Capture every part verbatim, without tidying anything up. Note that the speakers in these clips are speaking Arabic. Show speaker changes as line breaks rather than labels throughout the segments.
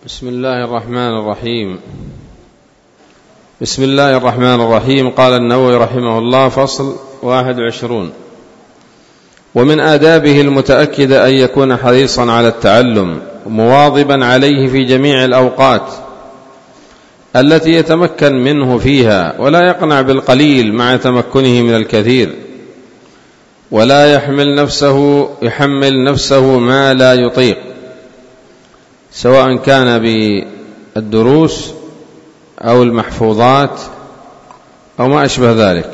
بسم الله الرحمن الرحيم بسم الله الرحمن الرحيم قال النووي رحمه الله: فصل واحد وعشرون. ومن آدابه المتأكدة أن يكون حريصا على التعلم مواظبا عليه في جميع الأوقات التي يتمكن منه فيها، ولا يقنع بالقليل مع تمكنه من الكثير، ولا يحمل نفسه يحمل نفسه ما لا يطيق، سواء كان بالدروس أو المحفوظات أو ما أشبه ذلك.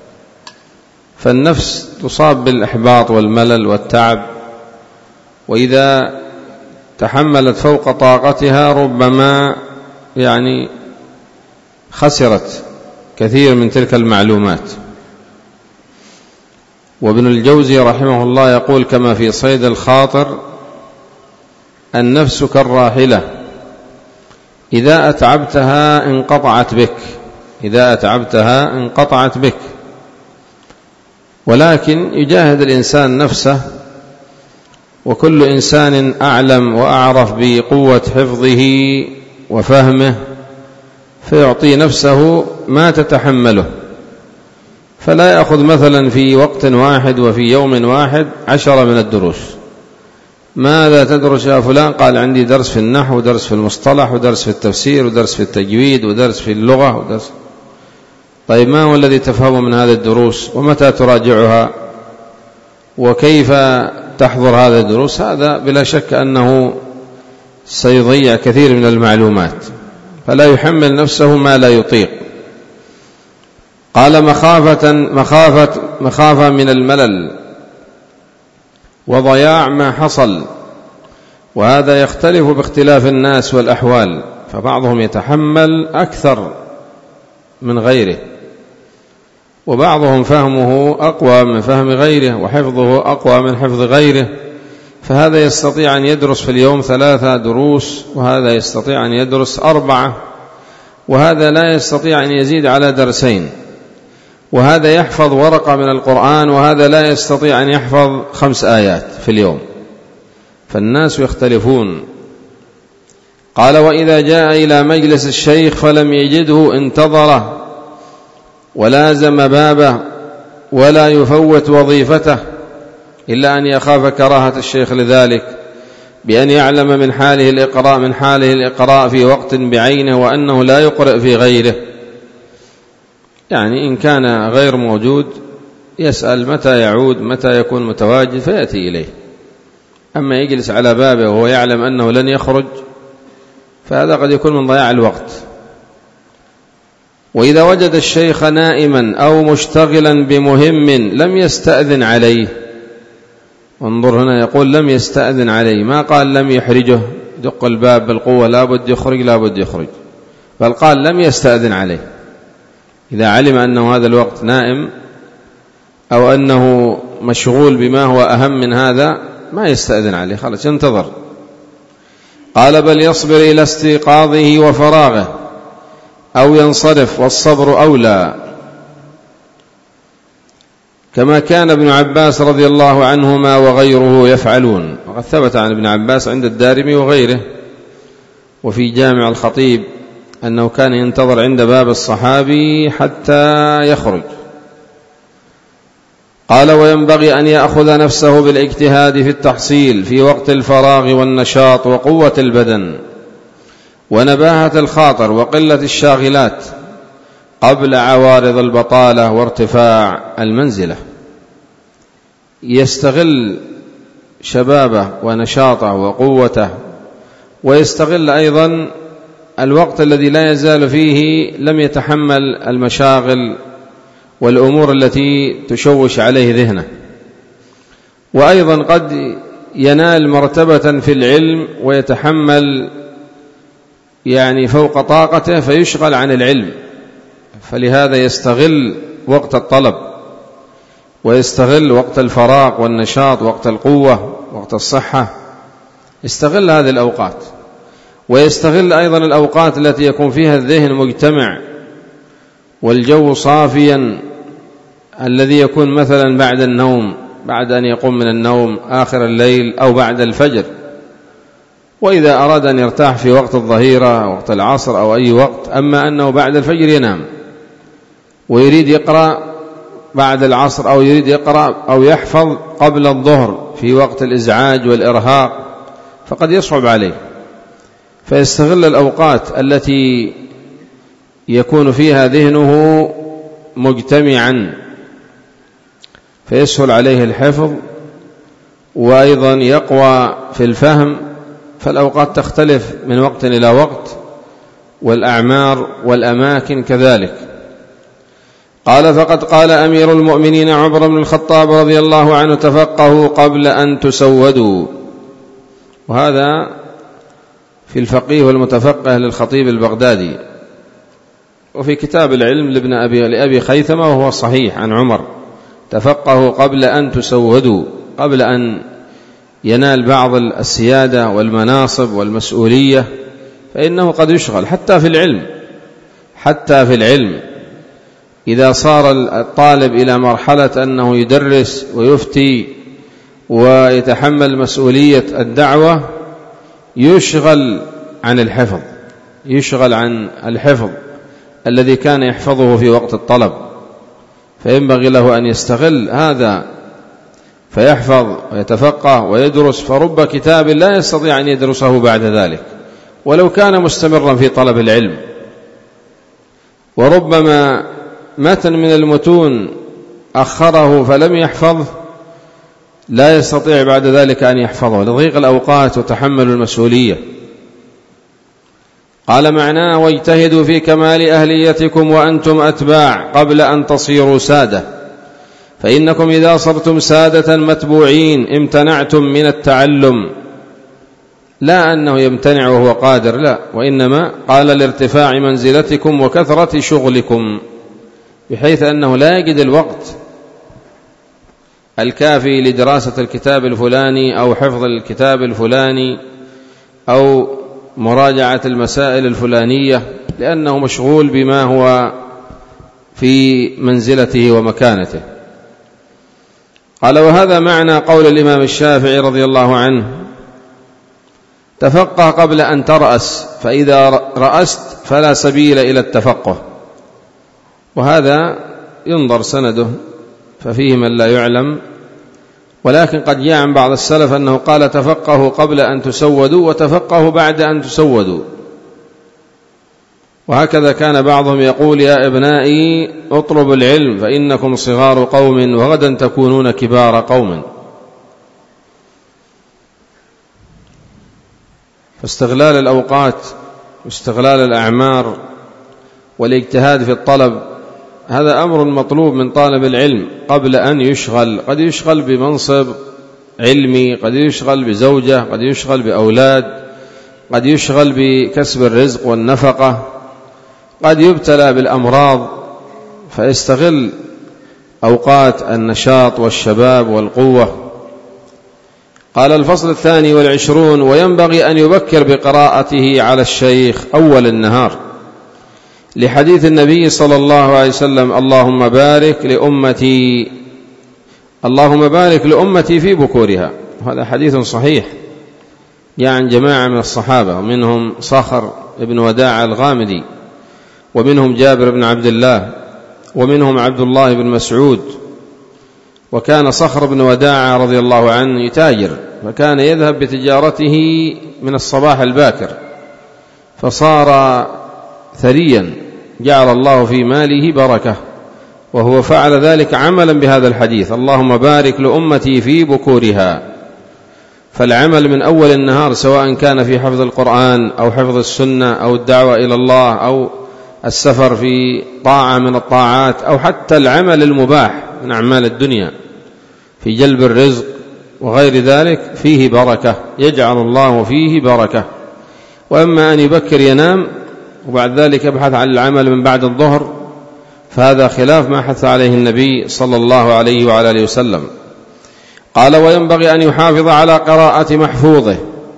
فالنفس تصاب بالإحباط والملل والتعب، وإذا تحملت فوق طاقتها ربما يعني خسرت كثير من تلك المعلومات. وابن الجوزي رحمه الله يقول كما في صيد الخاطر: النفس كالراحلة إذا أتعبتها انقطعت بك إذا أتعبتها انقطعت بك ولكن يجاهد الإنسان نفسه، وكل إنسان أعلم وأعرف بقوة حفظه وفهمه، فيعطي نفسه ما تتحمله، فلا يأخذ مثلا في وقت واحد وفي يوم واحد عشرة من الدروس. ماذا تدرس يا فلان؟ قال: عندي درس في النحو، ودرس في المصطلح، ودرس في التفسير، ودرس في التجويد، ودرس في اللغة، ودرس. طيب ما هو الذي تفهمه من هذه الدروس؟ ومتى تراجعها؟ وكيف تحضر هذه الدروس؟ هذا بلا شك أنه سيضيع كثير من المعلومات، فلا يحمل نفسه ما لا يطيق. قال: مخافة مخافة مخافة من الملل وضياع ما حصل، وهذا يختلف باختلاف الناس والأحوال، فبعضهم يتحمل أكثر من غيره، وبعضهم فهمه أقوى من فهم غيره، وحفظه أقوى من حفظ غيره، فهذا يستطيع أن يدرس في اليوم ثلاثة دروس، وهذا يستطيع أن يدرس أربعة، وهذا لا يستطيع أن يزيد على درسين، وهذا يحفظ ورقة من القرآن، وهذا لا يستطيع أن يحفظ خمس آيات في اليوم، فالناس يختلفون. قال: وإذا جاء إلى مجلس الشيخ فلم يجده انتظره ولازم بابه، ولا يفوت وظيفته إلا أن يخاف كراهة الشيخ لذلك، بأن يعلم من حاله الإقراء من حاله الإقراء في وقت بعينه، وأنه لا يقرأ في غيره. يعني إن كان غير موجود يسأل متى يعود، متى يكون متواجد، فيأتي إليه. أما يجلس على بابه وهو يعلم أنه لن يخرج، فهذا قد يكون من ضياع الوقت. وإذا وجد الشيخ نائما أو مشتغلا بمهم لم يستأذن عليه. انظر هنا، يقول لم يستأذن عليه، ما قال لم يحرجه، دق الباب بالقوة لا بد يخرج لا بد يخرج، بل قال لم يستأذن عليه. إذا علم أنه هذا الوقت نائم أو أنه مشغول بما هو أهم من هذا ما يستأذن عليه، خلاص ينتظر. قال: بل يصبر إلى استيقاظه وفراغه أو ينصرف، والصبر أولى، كما كان ابن عباس رضي الله عنهما وغيره يفعلون. وقد ثبت عن ابن عباس عند الدارمي وغيره، وفي جامع الخطيب أنه كان ينتظر عند باب الصحابي حتى يخرج. قال: وينبغي أن يأخذ نفسه بالاجتهاد في التحصيل في وقت الفراغ والنشاط وقوة البدن ونباهة الخاطر وقلة الشاغلات قبل عوارض البطالة وارتفاع المنزلة. يستغل شبابه ونشاطه وقوته، ويستغل أيضا الوقت الذي لا يزال فيه لم يتحمل المشاغل والأمور التي تشوش عليه ذهنه. وأيضا قد ينال مرتبة في العلم ويتحمل يعني فوق طاقته فيشغل عن العلم، فلهذا يستغل وقت الطلب، ويستغل وقت الفراغ والنشاط، وقت القوة، وقت الصحة، يستغل هذه الأوقات. ويستغل أيضا الأوقات التي يكون فيها الذهن مجتمع والجو صافيا، الذي يكون مثلا بعد النوم، بعد أن يقوم من النوم آخر الليل أو بعد الفجر، وإذا أراد أن يرتاح في وقت الظهيرة أو وقت العصر أو أي وقت. أما أنه بعد الفجر ينام ويريد يقرأ بعد العصر أو يريد يقرأ أو يحفظ قبل الظهر في وقت الإزعاج والإرهاق فقد يصعب عليه، فيستغل الأوقات التي يكون فيها ذهنه مجتمعا فيسهل عليه الحفظ وأيضا يقوى في الفهم. فالأوقات تختلف من وقت إلى وقت والأعمار والأماكن كذلك. قال فقد قال أمير المؤمنين عمر بن الخطاب رضي الله عنه تفقهوا قبل أن تسودوا. وهذا في الفقيه والمتفقه للخطيب البغدادي، وفي كتاب العلم لابن أبي لأبي خيثمة وهو صحيح عن عمر تفقهوا قبل أن تسودوا، قبل أن ينال بعض السيادة والمناصب والمسؤولية، فإنه قد يشغل حتى في العلم. حتى في العلم إذا صار الطالب إلى مرحلة أنه يدرس ويفتي ويتحمل مسؤولية الدعوة يشغل عن الحفظ، يشغل عن الحفظ الذي كان يحفظه في وقت الطلب، فينبغي له أن يستغل هذا فيحفظ ويتفقه ويدرس. فرب كتاب لا يستطيع أن يدرسه بعد ذلك ولو كان مستمرا في طلب العلم، وربما متن من المتون أخره فلم يحفظه لا يستطيع بعد ذلك أن يحفظه لضيق الأوقات وتحمل المسؤولية. قال معناه واجتهدوا في كمال أهليتكم وأنتم أتباع قبل أن تصيروا سادة، فإنكم إذا صرتم سادة متبوعين امتنعتم من التعلم، لا أنه يمتنع وهو قادر، لا، وإنما قال لارتفاع منزلتكم وكثرة شغلكم، بحيث أنه لا يجد الوقت الكافي لدراسة الكتاب الفلاني أو حفظ الكتاب الفلاني أو مراجعة المسائل الفلانية، لأنه مشغول بما هو في منزلته ومكانته. قال وهذا معنى قول الإمام الشافعي رضي الله عنه تفقه قبل أن ترأس، فإذا رأست فلا سبيل إلى التفقه. وهذا ينظر سنده ففيه من لا يعلم، ولكن قد جاء عن بعض السلف أنه قال تفقهوا قبل أن تسودوا وتفقهوا بعد أن تسودوا. وهكذا كان بعضهم يقول يا ابنائي اطلبوا العلم فإنكم صغار قوم وغدا تكونون كبار قوم. فاستغلال الأوقات واستغلال الأعمار والاجتهاد في الطلب هذا أمر مطلوب من طالب العلم قبل أن يشغل. قد يشغل بمنصب علمي، قد يشغل بزوجة، قد يشغل بأولاد، قد يشغل بكسب الرزق والنفقة، قد يبتلى بالأمراض، فيستغل أوقات النشاط والشباب والقوة. قال الفصل الثاني والعشرون وينبغي أن يبكر بقراءته على الشيخ أول النهار، لحديث النبي صلى الله عليه وسلم اللهم بارك لأمتي اللهم بارك لأمتي في بكورها. هذا حديث صحيح يعني جماعة من الصحابة، ومنهم صخر بن وداع الغامدي، ومنهم جابر بن عبد الله، ومنهم عبد الله بن مسعود. وكان صخر بن وداع رضي الله عنه يتاجر، فكان يذهب بتجارته من الصباح الباكر فصار ثريا، جعل الله في ماله بركة، وهو فعل ذلك عملا بهذا الحديث اللهم بارك لأمتي في بكورها. فالعمل من أول النهار سواء كان في حفظ القرآن أو حفظ السنة أو الدعوة إلى الله أو السفر في طاعة من الطاعات أو حتى العمل المباح من أعمال الدنيا في جلب الرزق وغير ذلك فيه بركة، يجعل الله فيه بركة. وأما أن يبكر ينام وبعد ذلك يبحث عن العمل من بعد الظهر فهذا خلاف ما حث عليه النبي صلى الله عليه وعلى آله وسلم. قال وينبغي أن يحافظ على قراءة محفوظه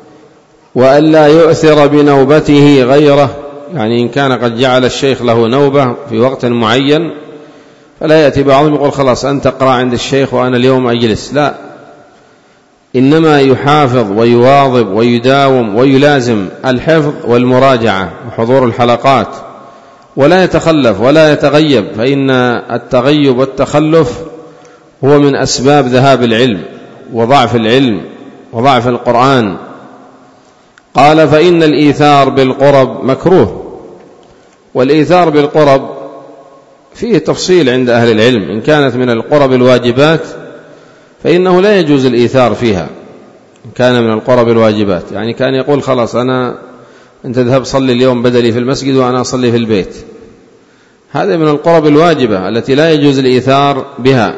وألا يؤثر بنوبته غيره، يعني إن كان قد جعل الشيخ له نوبة في وقت معين فلا يأتي بعضهم يقول خلاص أنت اقرأ عند الشيخ وأنا اليوم أجلس، لا، إنما يحافظ ويواظب ويداوم ويلازم الحفظ والمراجعة وحضور الحلقات، ولا يتخلف ولا يتغيب، فإن التغيب والتخلف هو من أسباب ذهاب العلم وضعف العلم وضعف القرآن. قال: فإن الإيثار بالقرب مكروه. والإيثار بالقرب فيه تفصيل عند أهل العلم، إن كانت من القرب الواجبات فإنه لا يجوز الإيثار فيها، إن كان من القرب الواجبات، يعني كان يقول: خلاص أنا أنت اذهب صلي اليوم بدلي في المسجد وأنا أصلي في البيت، هذا من القرب الواجبة التي لا يجوز الإيثار بها.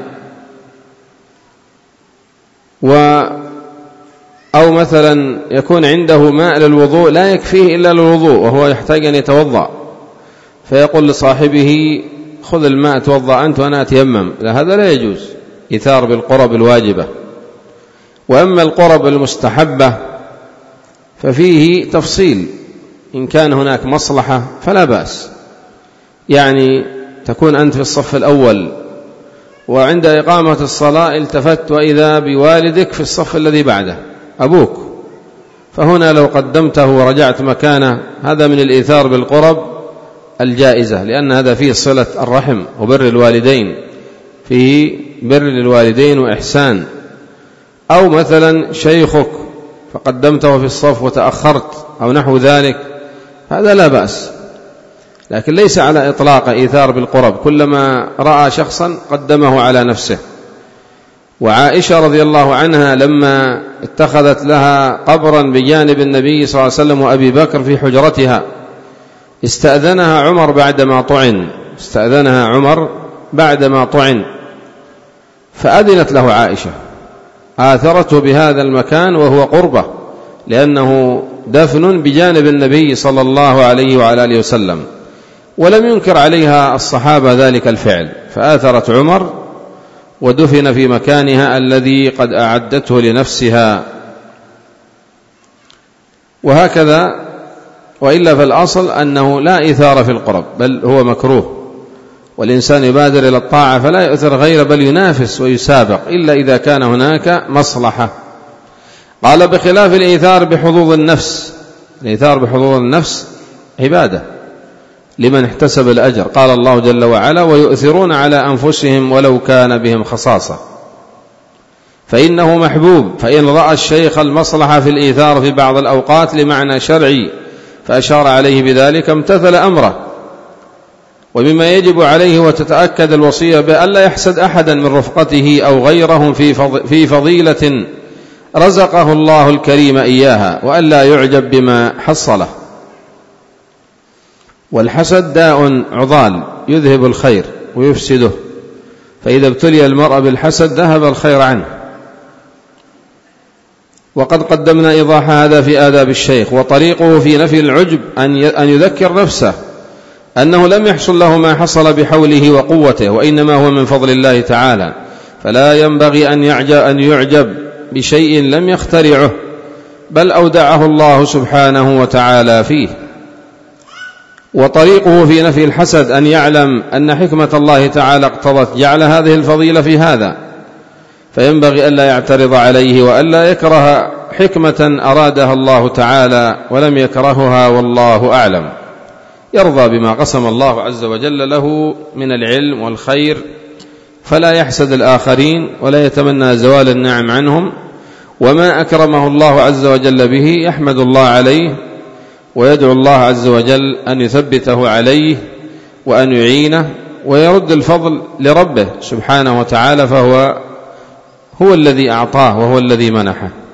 و أو مثلا يكون عنده ماء للوضوء لا يكفيه إلا للوضوء وهو يحتاج أن يتوضأ، فيقول لصاحبه: خذ الماء توضأ أنت وأنا أتيمم، لا، هذا لا يجوز إيثار بالقرب الواجبة. وأما القرب المستحبة ففيه تفصيل، إن كان هناك مصلحة فلا بأس، يعني تكون أنت في الصف الأول وعند إقامة الصلاة التفت وإذا بوالدك في الصف الذي بعده أبوك، فهنا لو قدمته ورجعت مكانه هذا من الإيثار بالقرب الجائزة، لأن هذا فيه صلة الرحم وبر الوالدين، فيه بر للوالدين وإحسان. أو مثلا شيخك فقدمته في الصف وتأخرت أو نحو ذلك، هذا لا بأس، لكن ليس على إطلاق إيثار بالقرب، كلما رأى شخصا قدمه على نفسه. وعائشة رضي الله عنها لما اتخذت لها قبرا بجانب النبي صلى الله عليه وسلم وأبي بكر في حجرتها، استأذنها عمر بعدما طعن استأذنها عمر بعدما طعن فأذنت له عائشة، آثرته بهذا المكان وهو قربة، لأنه دفن بجانب النبي صلى الله عليه وعلى آله وسلم، ولم ينكر عليها الصحابة ذلك الفعل، فآثرت عمر ودفن في مكانها الذي قد أعدته لنفسها. وهكذا، وإلا فالأصل أنه لا إثار في القرب، بل هو مكروه، والإنسان يبادر إلى الطاعة فلا يؤثر غيره، بل ينافس ويسابق إلا إذا كان هناك مصلحة. قال: بخلاف الإيثار بحظوظ النفس. الإيثار بحظوظ النفس عبادة لمن احتسب الأجر، قال الله جل وعلا: ويؤثرون على أنفسهم ولو كان بهم خصاصة، فإنه محبوب. فإن رأى الشيخ المصلحة في الإيثار في بعض الأوقات لمعنى شرعي فأشار عليه بذلك امتثل أمره. ومما يجب عليه وتتأكد الوصية بألا يحسد أحدا من رفقته أو غيرهم في فضيلة رزقه الله الكريم إياها، وألا يعجب بما حصله. والحسد داء عضال يذهب الخير ويفسده، فإذا ابتلي المرء بالحسد ذهب الخير عنه. وقد قدمنا إيضاح هذا في آداب الشيخ. وطريقه في نفي العجب أن يذكر نفسه أنه لم يحصل له ما حصل بحوله وقوته، وإنما هو من فضل الله تعالى، فلا ينبغي أن يعجب, أن يعجب بشيء لم يخترعه، بل أودعه الله سبحانه وتعالى فيه. وطريقه في نفي الحسد أن يعلم أن حكمة الله تعالى اقتضت جعل هذه الفضيلة في هذا، فينبغي ألا يعترض عليه وألا يكره حكمة أرادها الله تعالى ولم يكرهها، والله أعلم. يرضى بما قسم الله عز وجل له من العلم والخير، فلا يحسد الآخرين ولا يتمنى زوال النعم عنهم، وما أكرمه الله عز وجل به يحمد الله عليه ويدعو الله عز وجل أن يثبته عليه وأن يعينه ويرد الفضل لربه سبحانه وتعالى، فهو هو الذي أعطاه وهو الذي منحه.